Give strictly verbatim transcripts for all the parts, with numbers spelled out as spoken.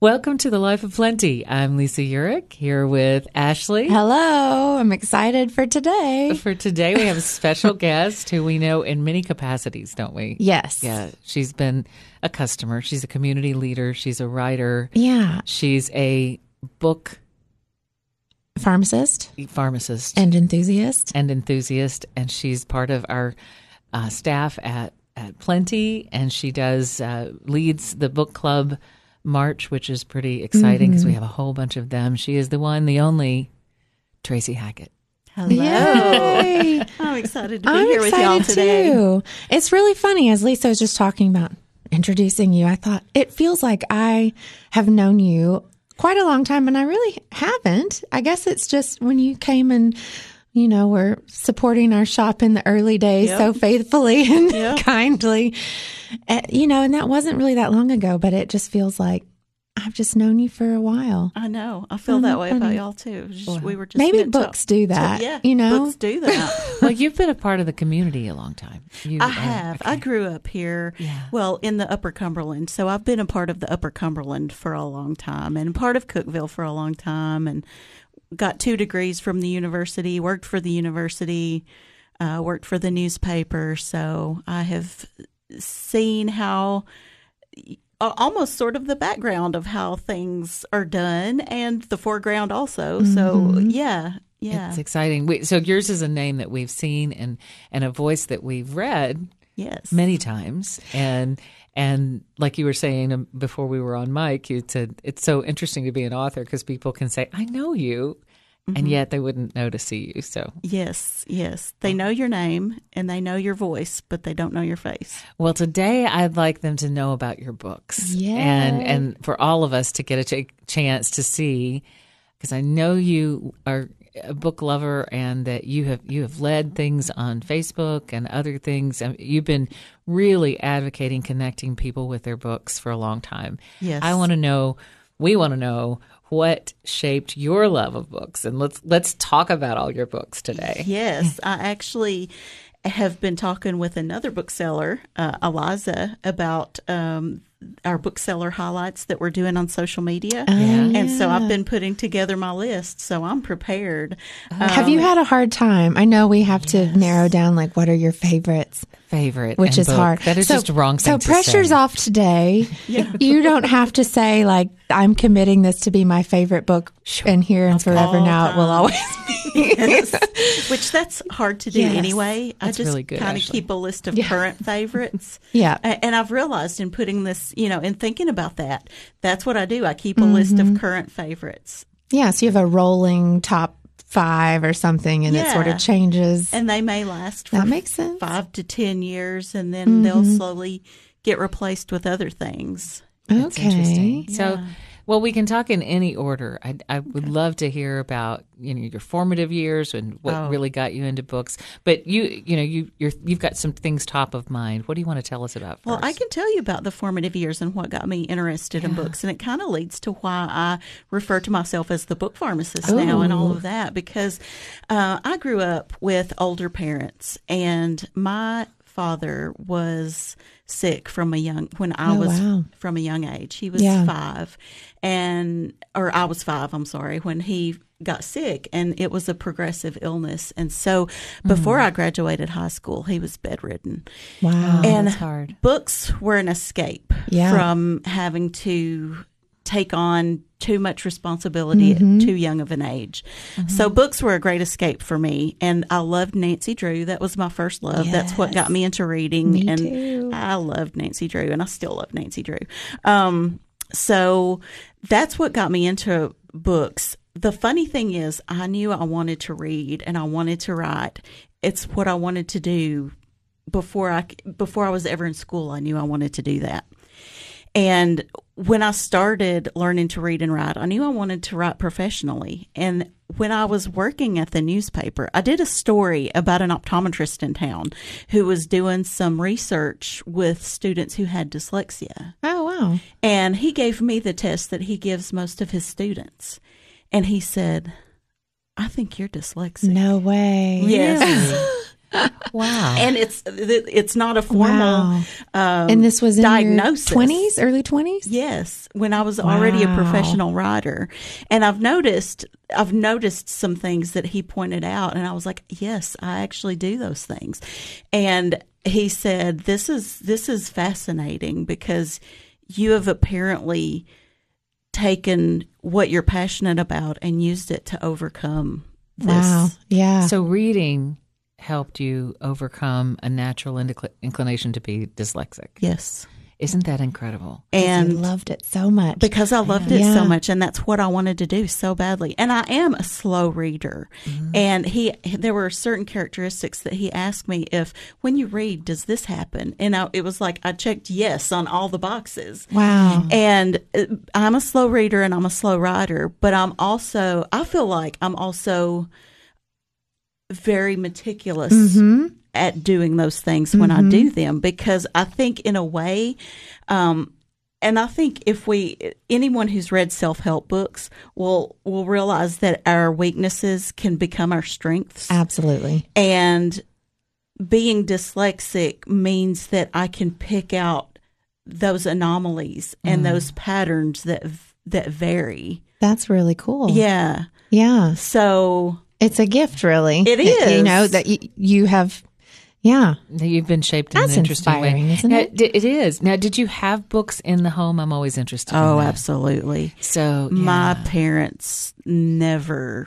Welcome to the Life of Plenty. I'm Lisa Urich here with Ashley. Hello. I'm excited for today. For today, we have a special guest who we know in many capacities, don't we? Yes. Yeah. She's been a customer. She's a community leader. She's a writer. Yeah. She's a book pharmacist. Pharmacist. And enthusiast. And enthusiast. And she's part of our uh, staff at, at Plenty. And she does, uh, leads the book club March, which is pretty exciting because mm-hmm. we have a whole bunch of them. She is the one, the only Tracy Hackett. Hello. Yay. I'm excited to be I'm here with y'all today. Too. It's really funny, as Lisa was just talking about introducing you, I thought it feels like I have known you quite a long time, and I really haven't. I guess it's just when you came and, you know, were supporting our shop in the early days yep. so faithfully and yep. kindly. Uh, you know, and that wasn't really that long ago, but it just feels like I've just known you for a while. I know. I feel Isn't that way funny? About y'all too. Just, well, we were just maybe books to, do that. To, yeah, you know, books do that. Well, you've been a part of the community a long time. You, I have. Uh, okay. I grew up here. Yeah. Well, in the Upper Cumberland, so I've been a part of the Upper Cumberland for a long time, and part of Cookeville for a long time, and got two degrees from the university. Worked for the university. Uh, worked for the newspaper. So I have seen how almost sort of the background of how things are done and the foreground also. Mm-hmm. So yeah, yeah. It's exciting. We, so yours is a name that we've seen and, and a voice that we've read yes. many times. And and like you were saying before we were on mic, you said it's so interesting to be an author because people can say, I know you. Mm-hmm. And yet they wouldn't know to see you. So yes, yes. They know your name and they know your voice, but they don't know your face. Well, today I'd like them to know about your books. Yay. And and for all of us to get a ch- chance to see, because I know you are a book lover and that you have you have led things on Facebook and other things. I mean, you've been really advocating connecting people with their books for a long time. Yes. I want to know, we want to know, what shaped your love of books? And let's let's talk about all your books today. Yes, I actually have been talking with another bookseller, uh, Eliza, about um, our bookseller highlights that we're doing on social media. Oh, and yeah. so I've been putting together my list, so I'm prepared. Um, have you had a hard time? I know we have yes. to narrow down, like, what are your favorites? Favorite, which is book. hard. That is so, just a wrong thing so to pressure's say. off today. Yeah. You don't have to say, like, I'm committing this to be my favorite book, sure. and here and forever All now time. It will always be. Yes. Which that's hard to do yes. anyway. That's I just really good, kind of Ashley. keep a list of yeah. current favorites. Yeah. And I've realized in putting this, you know, in thinking about that, that's what I do. I keep a mm-hmm. list of current favorites. Yeah, so you have a rolling top five or something, and yeah. it sort of changes. And they may last for that makes sense. five to ten years, and then mm-hmm. they'll slowly get replaced with other things. That's okay. interesting. Yeah. So, well, we can talk in any order. I, I would love to hear about, you know, your formative years and what oh. really got you into books. But you, you know, you you're, you've got some things top of mind. What do you want to tell us about first? Well, I can tell you about the formative years and what got me interested yeah. in books, and it kind of leads to why I refer to myself as the book pharmacist Ooh. now and all of that, because uh, I grew up with older parents, and my father was sick from a young when I oh, was wow. from a young age. He was yeah. five, and or I was five. I'm sorry, when he got sick, and it was a progressive illness. And so, before mm. I graduated high school, he was bedridden. Wow, and that's hard. Books were an escape yeah. from having to take on too much responsibility mm-hmm. at too young of an age. Mm-hmm. So books were a great escape for me. And I loved Nancy Drew. That was my first love. Yes. That's what got me into reading. Me and too. I loved Nancy Drew, and I still love Nancy Drew. Um, so that's what got me into books. The funny thing is, I knew I wanted to read and I wanted to write. It's what I wanted to do before I, before I was ever in school. I knew I wanted to do that. And when I started learning to read and write, I knew I wanted to write professionally. And when I was working at the newspaper, I did a story about an optometrist in town who was doing some research with students who had dyslexia. Oh, wow. And he gave me the test that he gives most of his students. And he said, I think you're dyslexic. No way. Yes. Wow. And it's it's not a formal Wow. um, And this was in diagnosis. your twenties, early twenties? Yes, when I was already a Wow. professional writer. And I've noticed I've noticed some things that he pointed out, and I was like, yes, I actually do those things. And he said, this is this is fascinating because you have apparently taken what you're passionate about and used it to overcome this. Wow. Yeah. So reading helped you overcome a natural incl- inclination to be dyslexic. Yes. Isn't that incredible? And you loved it so much. because I loved it Yeah. so much, and that's what I wanted to do so badly. And I am a slow reader. Mm-hmm. And he, there were certain characteristics that he asked me if, when you read, does this happen? And I, it was like I checked yes on all the boxes. Wow. And uh, I'm a slow reader and I'm a slow writer, but I'm also, I feel like I'm also very meticulous Mm-hmm. at doing those things when I do them, because I think in a way, um, and I think if we, anyone who's read self-help books will will realize that our weaknesses can become our strengths. Absolutely. And being dyslexic means that I can pick out those anomalies and those patterns that that vary. That's really cool. Yeah. Yeah. So It's a gift, really. It You is. know, that you, you have, yeah. You've been shaped in That's an interesting inspiring, way. isn't Now, it? d- It is. Now, did you have books in the home? I'm always interested oh, in that. absolutely. So, yeah. My parents never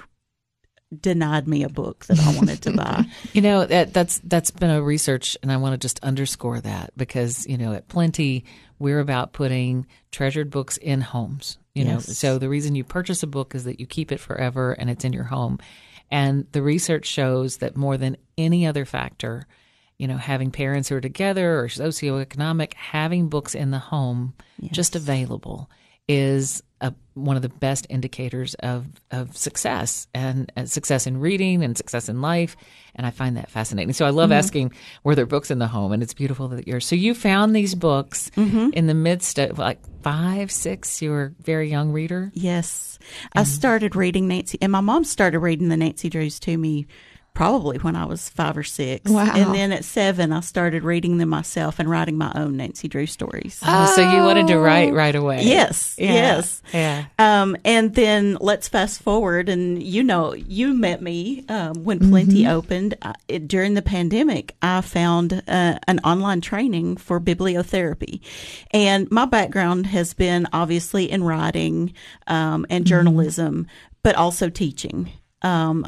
denied me a book that I wanted to buy. You know, that that's that's been a research, and I want to just underscore that because, you know, at Plenty, we're about putting treasured books in homes. You know, Yes. so the reason you purchase a book is that you keep it forever and it's in your home. And the research shows that more than any other factor, you know, having parents who are together or socioeconomic, having books in the home just available is a, one of the best indicators of, of success and, and success in reading and success in life. And I find that fascinating. So I love Mm-hmm. asking, were there books in the home? And it's beautiful that you're, so you found these books Mm-hmm. in the midst of like five, six, you were a very young reader. Yes. I started reading Nancy, and my mom started reading the Nancy Drews to me probably when I was five or six. Wow. And then at seven, I started reading them myself and writing my own Nancy Drew stories. Oh, so you wanted to write right away. Yes, Yeah. yes. Yeah. Um, and then let's fast forward, and you know, you met me um, when Plenty opened I, it, during the pandemic. I found uh, an online training for bibliotherapy, and my background has been obviously in writing um, and journalism, but also teaching. Um,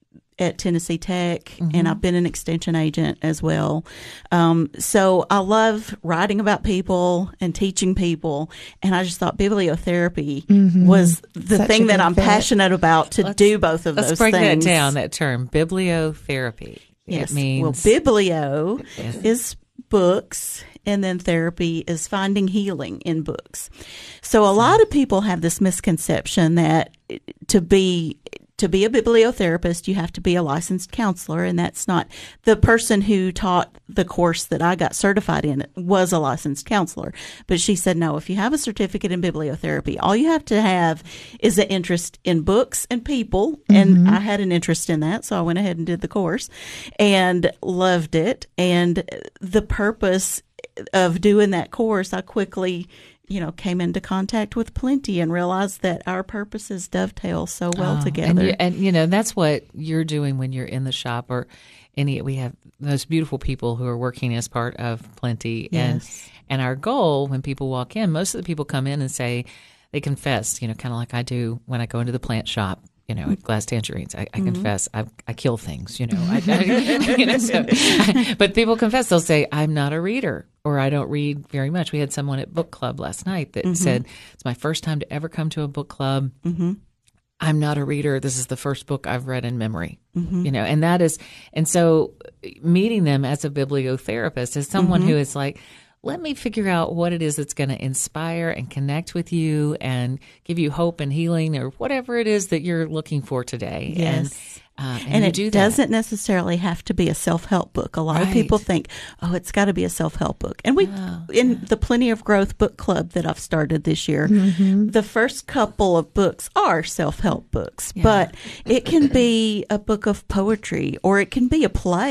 at Tennessee Tech, Mm-hmm. and I've been an extension agent as well. Um, so I love writing about people and teaching people, and I just thought bibliotherapy was the Such thing a that good I'm fit. passionate about to Let's- do both of Let's those break things. that down, that term, bibliotherapy. Yes. It means well, biblio Yes. is books, and then therapy is finding healing in books. So a lot of people have this misconception that to be to be a bibliotherapist, you have to be a licensed counselor, and that's not. The person who taught the course that I got certified in was a licensed counselor, but she said, no, if you have a certificate in bibliotherapy, all you have to have is an interest in books and people, and I had an interest in that, so I went ahead and did the course and loved it. And the purpose of doing that course, I quickly you know, came into contact with Plenty and realized that our purposes dovetail so well Oh, together. And you, and you know, that's what you're doing when you're in the shop, or any, we have those beautiful people who are working as part of Plenty. And, Yes. and our goal when people walk in, most of the people come in and say, they confess, you know, kind of like I do when I go into the plant shop. You know, at Glass Tangerines, I, I Mm-hmm. confess, I, I kill things. You know, I, I, you know so, but people confess. They'll say, "I'm not a reader," or "I don't read very much." We had someone at book club last night that Mm-hmm. said, "It's my first time to ever come to a book club. Mm-hmm. I'm not a reader. This is the first book I've read in memory." Mm-hmm. You know, and that is, and so meeting them as a bibliotherapist, as someone Mm-hmm. who is like, let me figure out what it is that's going to inspire and connect with you and give you hope and healing, or whatever it is that you're looking for today. Yes. And, uh, and, And you it do that. doesn't necessarily have to be a self-help book. A lot of people Right. think, oh, it's got to be a self-help book. And we, Oh, in the Plenty of Growth book club that I've started this year, the first couple of books are self-help books, Yeah. but it can be a book of poetry, or it can be a play,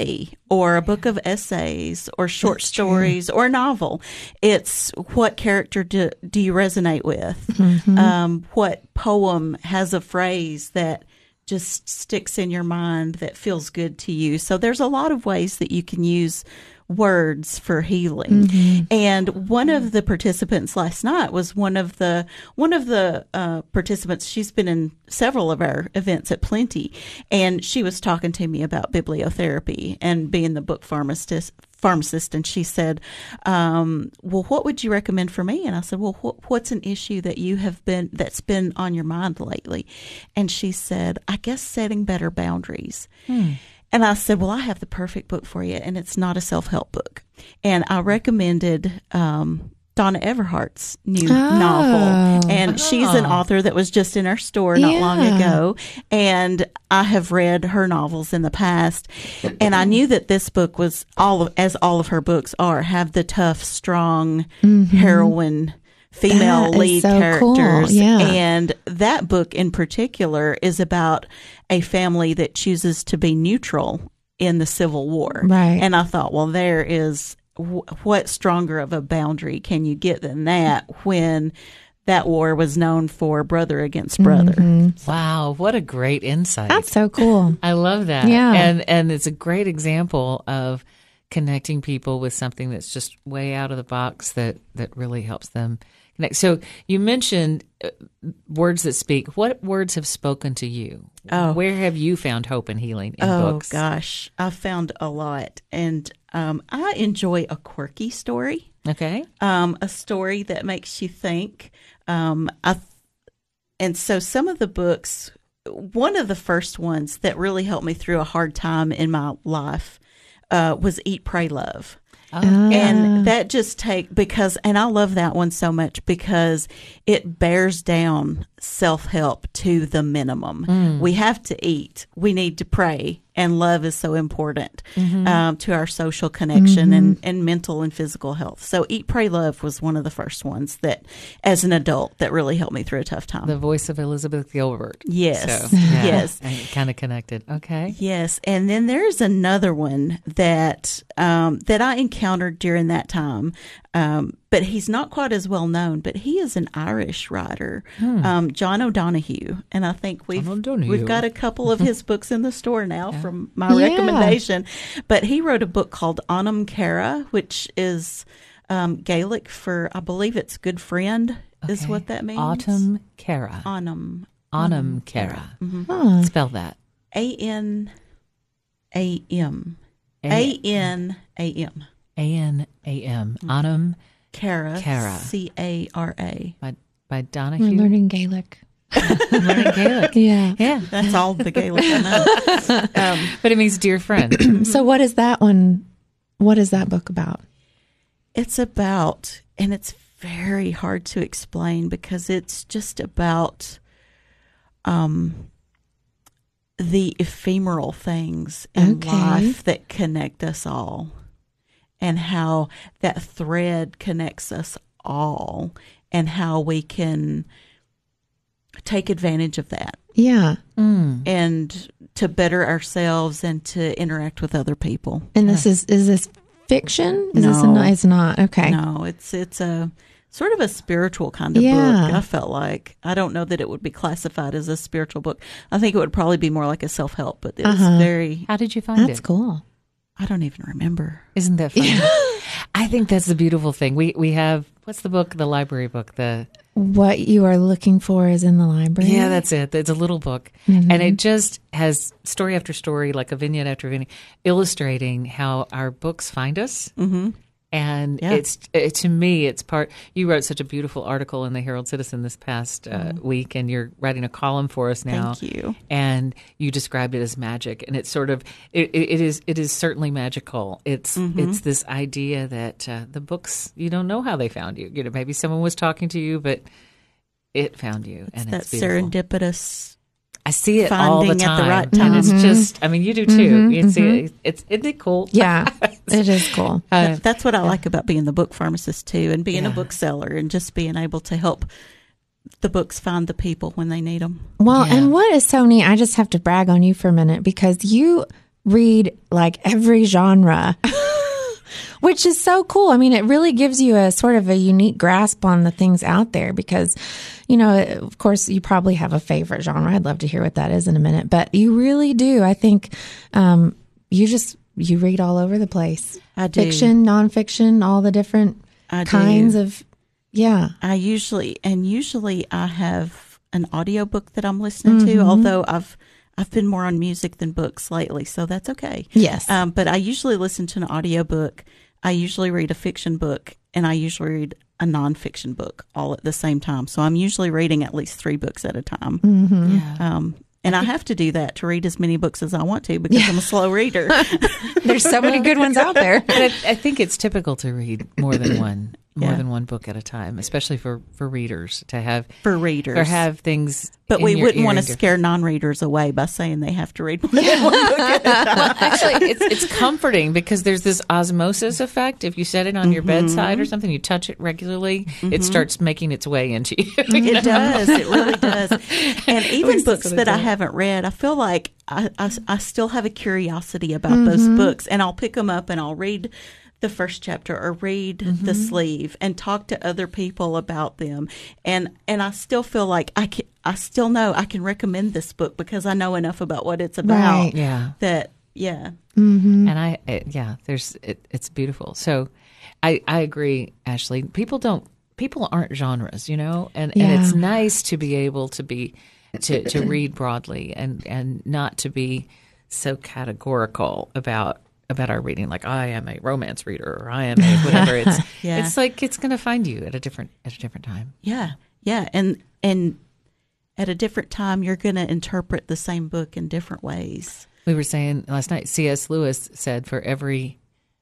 or a book of essays or short That's stories or a novel. It's what character do, do you resonate with? Mm-hmm. Um, what poem has a phrase that just sticks in your mind that feels good to you? So there's a lot of ways that you can use words for healing. Mm-hmm. And one of the participants last night was one of the one of the uh, participants. She's been in several of our events at Plenty, and she was talking to me about bibliotherapy and being the book pharmacist. Pharmacist, and she said, um, "Well, what would you recommend for me?" And I said, "Well, wh- what's an issue that you have been that's been on your mind lately?" And she said, "I guess setting better boundaries." Hmm. And I said, well, I have the perfect book for you, and it's not a self-help book. And I recommended um, Donna Everhart's new Oh. novel. And Oh. she's an author that was just in our store not Yeah. long ago. And I have read her novels in the past. And I knew that this book was, all of, as all of her books are, have the tough, strong heroine female That is lead so cool. characters. Yeah. And that book in particular is about a family that chooses to be neutral in the Civil War. Right. And I thought, well, there is w- what stronger of a boundary can you get than that when that war was known for brother against brother. Mm-hmm. Wow, what a great insight. That's so cool. I love that. Yeah. And and it's a great example of connecting people with something that's just way out of the box that, that really helps them connect. So you mentioned uh, words that speak. What words have spoken to you? Oh. Where have you found hope and healing in Oh, books? gosh. I've found a lot. And um, I enjoy a quirky story, Okay. um, a story that makes you think. Um, I th- and so some of the books, one of the first ones that really helped me through a hard time in my life uh, was Eat, Pray, Love. Oh, And that just take because, and I love that one so much because it bears down self-help to the minimum. Mm. We have to eat. We need to pray. And love is so important Mm-hmm. um, to our social connection and, and mental and physical health. So Eat, Pray, Love was one of the first ones that, as an adult, that really helped me through a tough time. the voice of Elizabeth Gilbert. Yes. So, yeah, Yes. Kind of connected. Okay. Yes, and then there's another one that um, that I encountered during that time, um, but he's not quite as well known. But he is an Irish writer, um, John O'Donohue, and I think we've John O'Donohue. we've got a couple of his books in the store now from my Yeah. recommendation. But he wrote a book called Anam Cara, which is um, Gaelic for, I believe it's good friend, is Okay. what that means. Autumn Cara. Anam, Autumn Cara. Huh. Spell that. A N A M. A N A M. A N A M. Autumn Cara. Cara. C A R A. by, by We're Donahue. learning Gaelic. Learning Gaelic. Yeah. Yeah. That's all the Gaelic I know. Um, But it means dear friend. So what is that one? What is that book about? it's about, and it's very hard to explain because it's just about um, the ephemeral things in Okay. life that connect us all, and how that thread connects us all, and how we can take advantage of that Yeah. Mm. and to better ourselves and to interact with other people. And this is is this fiction? Is this a, No. no, it's not. Okay. No, it's it's a sort of a spiritual kind of Yeah. book. I felt like I don't know that it would be classified as a spiritual book. I think it would probably be more like a self help. But it was Uh-huh. very. How did you find That's it? cool. I don't even remember. Isn't that funny? I think that's the beautiful thing. We we have what's the book? The library book. The What you are looking for is in the library. yeah, that's it. It's a little book, Mm-hmm. and it just has story after story, like a vignette after vignette, illustrating how our books find us. Mm-hmm. And Yeah. it's it, to me, it's part. You wrote such a beautiful article in the Herald Citizen this past uh, week, and you're writing a column for us now. Thank you. And you described it as magic, and it's sort of it, it, it is it is certainly magical. It's Mm-hmm. it's this idea that uh, the books, you don't know how they found you. You know, maybe someone was talking to you, but it found you, and That it's beautiful. serendipitous. I see it all the finding at time, the right and time. it's just. I mean, you do too. Mhm, You see mhm. it. It's isn't it cool? Yeah. It is cool. Uh, That- That's what I like about being the book pharmacist too, and being Yeah. a bookseller, and just being able to help the books find the people when they need them. Well, Yeah. and what is so neat, I just have to brag on you for a minute because you read like every genre, which is so cool. I mean, it really gives you a sort of a unique grasp on the things out there because, you know, of course, you probably have a favorite genre. I'd love to hear what that is in a minute, but you really do. I think um, you just, you read all over the place. I do. Fiction, nonfiction, all the different I kinds do. of, yeah. I usually, and usually I have an audiobook that I'm listening to, although I've I've been more on music than books lately, so that's okay. Yes. Um, but I usually listen to an audiobook. I usually read a fiction book, and I usually read a nonfiction book all at the same time. So I'm usually reading at least three books at a time. Mm-hmm. Yeah. Um, and I have to do that to read as many books as I want to because I'm a slow reader. There's so many good ones out there. But I, I think it's typical to read more than one, more Yeah. than one book at a time, especially for, for readers to have For readers. or have things. But in we your wouldn't ear want to and- scare non-readers away by saying they have to read more than one book at a time. Well, actually, it's it's comforting because there's this osmosis effect. If you set it on your bedside or something, you touch it regularly, it starts making its way into you. It does. It really does. And even least that's books what it that I does. haven't read, I feel like I, I, I still have a curiosity about those books. And I'll pick them up and I'll read the first chapter or read the sleeve and talk to other people about them. And and I still feel like I can, I still know I can recommend this book because I know enough about what it's about. Right. Yeah. That, yeah. And I, it, yeah, there's, it, it's beautiful. So I, I agree, Ashley. People don't, people aren't genres, you know, and, and Yeah. it's nice to be able to be, to, to read broadly and, and not to be so categorical about, about our reading. Like I am a romance reader or I am a whatever. It's, Yeah. it's like, it's going to find you at a different, at a different time. Yeah. Yeah. And, and at a different time, you're going to interpret the same book in different ways. We were saying last night, C S. Lewis said for every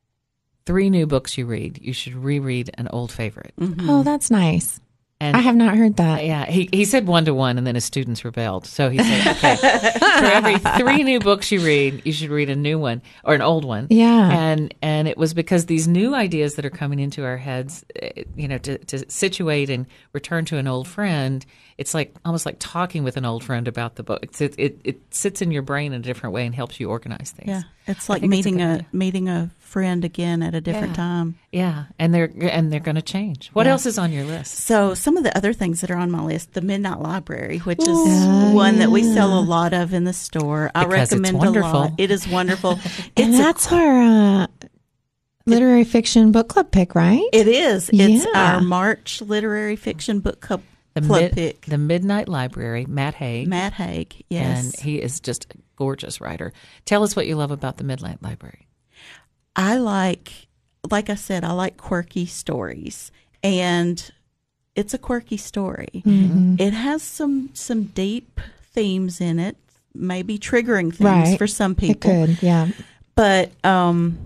three new books you read, you should reread an old favorite. Oh, that's nice. And I have not heard that. yeah, he, he said one to one, and then his students rebelled. So he said, okay, for every three new books you read, you should read a new one or an old one. Yeah. And and it was because these new ideas that are coming into our heads, eh, you know, to, to situate and return to an old friend, it's like almost like talking with an old friend about the book. It's, it, it it sits in your brain in a different way and helps you organize things. Yeah. It's I like think it's a meeting good a, idea. meeting a friend again at a different Yeah. time. Yeah, and they're and they're going to change. What Yeah. else is on your list? So some of the other things that are on my list, the Midnight Library, which is Ooh. one that we sell a lot of in the store. I Because it's recommend a wonderful. lot. It is wonderful. And It's a that's our uh, literary fiction book club pick, right? It is. It's Yeah. our March literary fiction book club, The club mid- pick. the Midnight Library, Matt Haig. Matt Haig. Yes. And he is just a gorgeous writer. Tell us what you love about the Midnight Library. I like, like I said, I like quirky stories, and it's a quirky story. Mm-hmm. It has some some deep themes in it, maybe triggering things Right. for some It people. could, yeah. But um,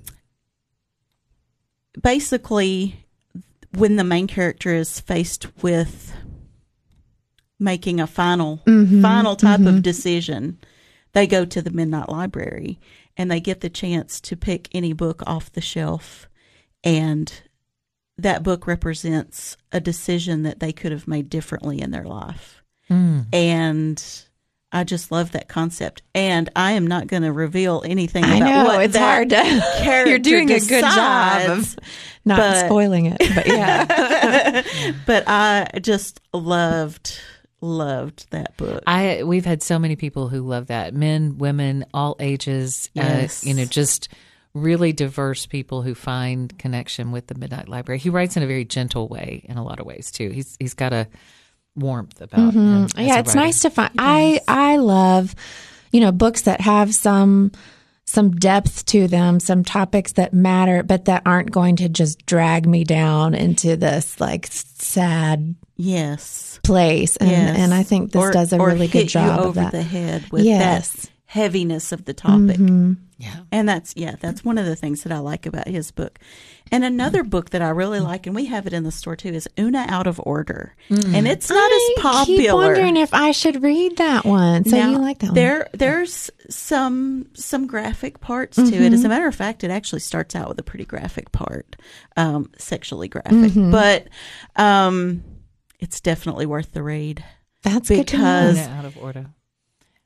basically, when the main character is faced with making a final Mm-hmm. final type of decision, they go to the Midnight Library and they get the chance to pick any book off the shelf, and that book represents a decision that they could have made differently in their life. Mm. And I just love that concept. And I am not going to reveal anything I about know, what it's that hard to. character You're doing a good job decides, of not but- spoiling it, but yeah. but I just loved loved that book. I we've had so many people who love that. Men, women, all ages. Yes. Uh, you know, just really diverse people who find connection with the Midnight Library. He writes in a very gentle way in a lot of ways too. He's he's got a warmth about him. as Yeah, a it's writer. nice to find. I I love, you know, books that have some some depth to them, some topics that matter, but that aren't going to just drag me down into this like sad yes. place. And Yes. and I think this Or- does a or really good hit job you of over that. the head with Yes. that heaviness of the topic. Yeah. And that's, yeah, that's one of the things that I like about his book. And another book that I really like, and we have it in the store too, is Una Out of Order. And it's not I as popular. keep wondering if I should read that one. So Now, you like that one? there, There's some some graphic parts to it. As a matter of fact, it actually starts out with a pretty graphic part, um, sexually graphic. But um, it's definitely worth the read. That's good to know. because- Yeah, out of order.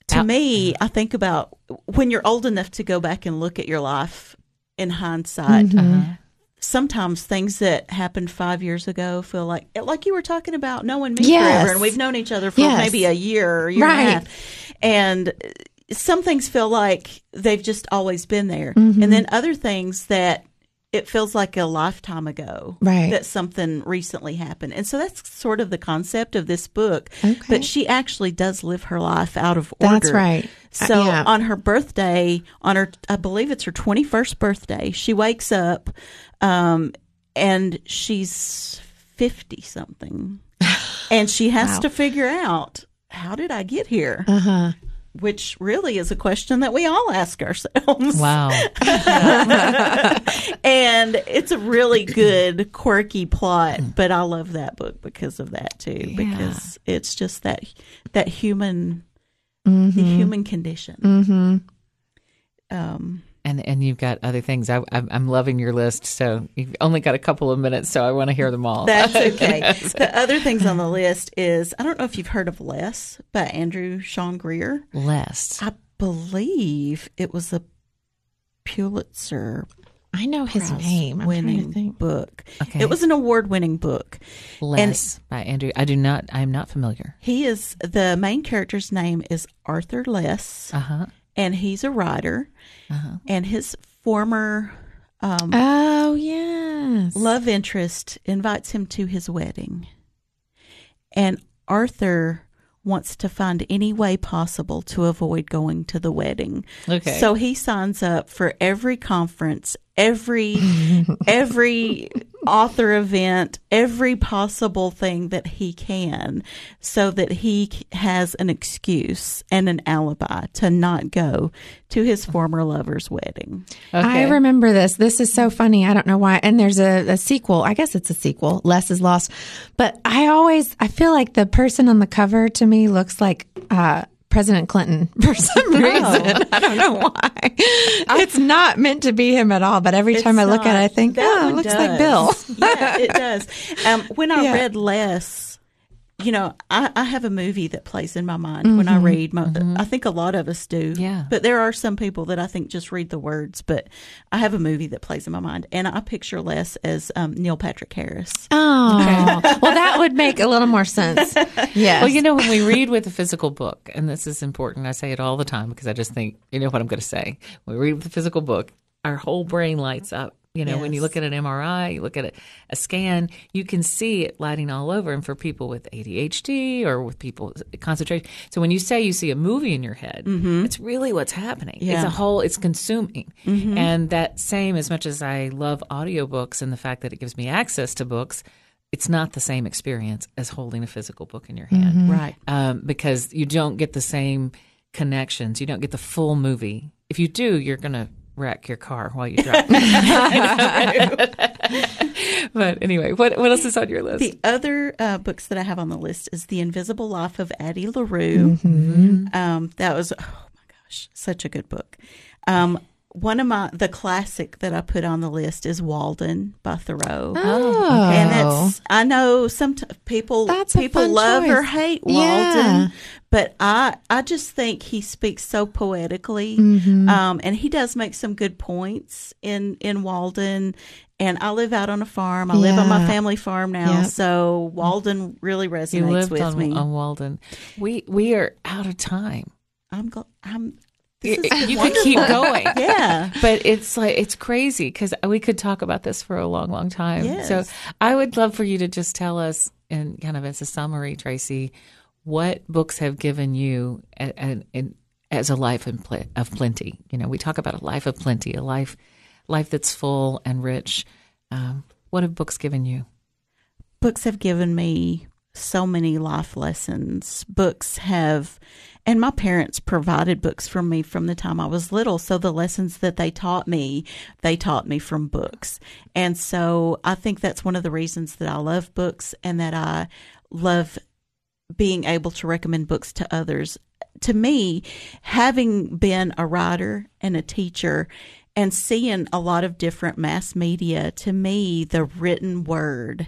to Out- me, I think about when you're old enough to go back and look at your life in hindsight. Uh-huh. Sometimes things that happened five years ago feel like, like you were talking about knowing me Yes. forever, and we've known each other for Yes. maybe a year or a year Right. and a half. And some things feel like they've just always been there. Mm-hmm. And then other things that it feels like a lifetime ago Right. that something recently happened. And so that's sort of the concept of this book. Okay. But she actually does live her life out of order. That's right. So Uh, yeah. on her birthday, on her, I believe it's her twenty-first birthday, she wakes up um, and she's fifty something. And she has Wow. to figure out, how did I get here? Uh-huh. Which really is a question that we all ask ourselves. Wow. And it's a really good, quirky plot, but I love that book because of that too, because it's just that that human, Mm-hmm. the human condition. Mm-hmm. Um, And and you've got other things. I, I'm, I'm loving your list. So you've only got a couple of minutes, so I want to hear them all. that's okay. The other things on the list is, I don't know if you've heard of Less by Andrew Sean Greer. Less. I believe it was a Pulitzer I know his Prize name. I'm trying to winning think. book. Okay. It was an award-winning book. Less by Andrew. I do not. I am not familiar. He is, the main character's name is Arthur Less, Uh huh. and he's a writer. Uh-huh. And his former um, Oh, yes. love interest invites him to his wedding. And Arthur wants to find any way possible to avoid going to the wedding. Okay. So he signs up for every conference, every every author event, every possible thing that he can, so that he has an excuse and an alibi to not go to his former lover's wedding. I Okay. remember this. This is so funny. I don't know why. And there's a, a sequel. I guess it's a sequel. Less is Lost. But I always, I feel like the person on the cover to me looks like uh, President Clinton for some reason. I don't know why. It's not meant to be him at all. But every time I It's look at it, I not. think, That oh, it one looks does. like Bill. Yeah, it does. Um, when I Yeah. read Less, you know, I, I have a movie that plays in my mind when I read. My, I think a lot of us do. Yeah. But there are some people that I think just read the words. But I have a movie that plays in my mind, and I picture Less as um, Neil Patrick Harris. Oh, well, that would make a little more sense. Yes. Well, you know, when we read with a physical book, and this is important, I say it all the time because I just think, you know what I'm going to say. When we read with a physical book, our whole brain lights up. You know, when you Yes. look at an M R I, you look at a, a scan, you can see it lighting all over. And for people with A D H D or with people concentration, so when you say you see a movie in your head, it's really what's happening. It's Yeah. a whole, it's consuming. And that same, as much as I love audiobooks and the fact that it gives me access to books, it's not the same experience as holding a physical book in your hand. Right. Um, because you don't get the same connections. You don't get the full movie. If you do, you're going to wreck your car while you drive. But anyway, what what else is on your list? The other uh, books that I have on the list is The Invisible Life of Addie LaRue. Um, that was, oh my gosh, such a good book. Um, one of my, the classic that I put on the list is Walden by Thoreau. Oh. And that's, I know some t- people, That's a people fun love or choice. hate Walden, Yeah. but I, I just think he speaks so poetically. Mm-hmm. Um, and he does make some good points in, in Walden. And I live out on a farm. I live on my Yeah. family farm now. Yep. So Walden really You resonates lived with on, me. on Walden. We we are out of time. I'm, gl- I'm, You, this has been you could keep wonderful. going. Yeah. But it's like it's crazy because we could talk about this for a long, long time. Yes. So I would love for you to just tell us, in kind of as a summary, Tracy, what books have given you a, a, a, as a life in pl- of plenty. You know, we talk about a life of plenty, a life life that's full and rich. Um, what have books given you? Books have given me so many life lessons. Books have, and my parents provided books for me from the time I was little. So the lessons that they taught me, they taught me from books. And so I think that's one of the reasons that I love books and that I love being able to recommend books to others. To me, having been a writer and a teacher and seeing a lot of different mass media, to me, the written word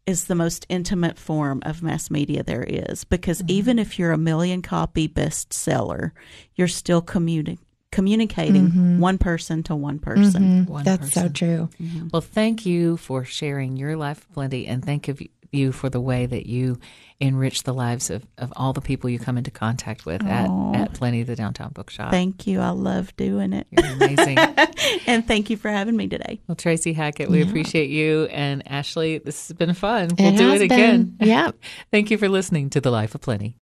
is the most intimate form of mass media there is, because mm-hmm. even if you're a million copy bestseller, you're still communi- communicating mm-hmm. one person to one person. Mm-hmm. One That's person. so true. Mm-hmm. Well, thank you for sharing your life of plenty, and thank you for the way that you enrich the lives of, of all the people you come into contact with at, at Plenty, the Downtown Bookshop. Thank you. I love doing it. You're amazing. And thank you for having me today. Well, Tracy Hackett, we yeah. appreciate you. And Ashley, this has been fun. It We'll do has it again. Been. Yep. Thank you for listening to The Life of Plenty.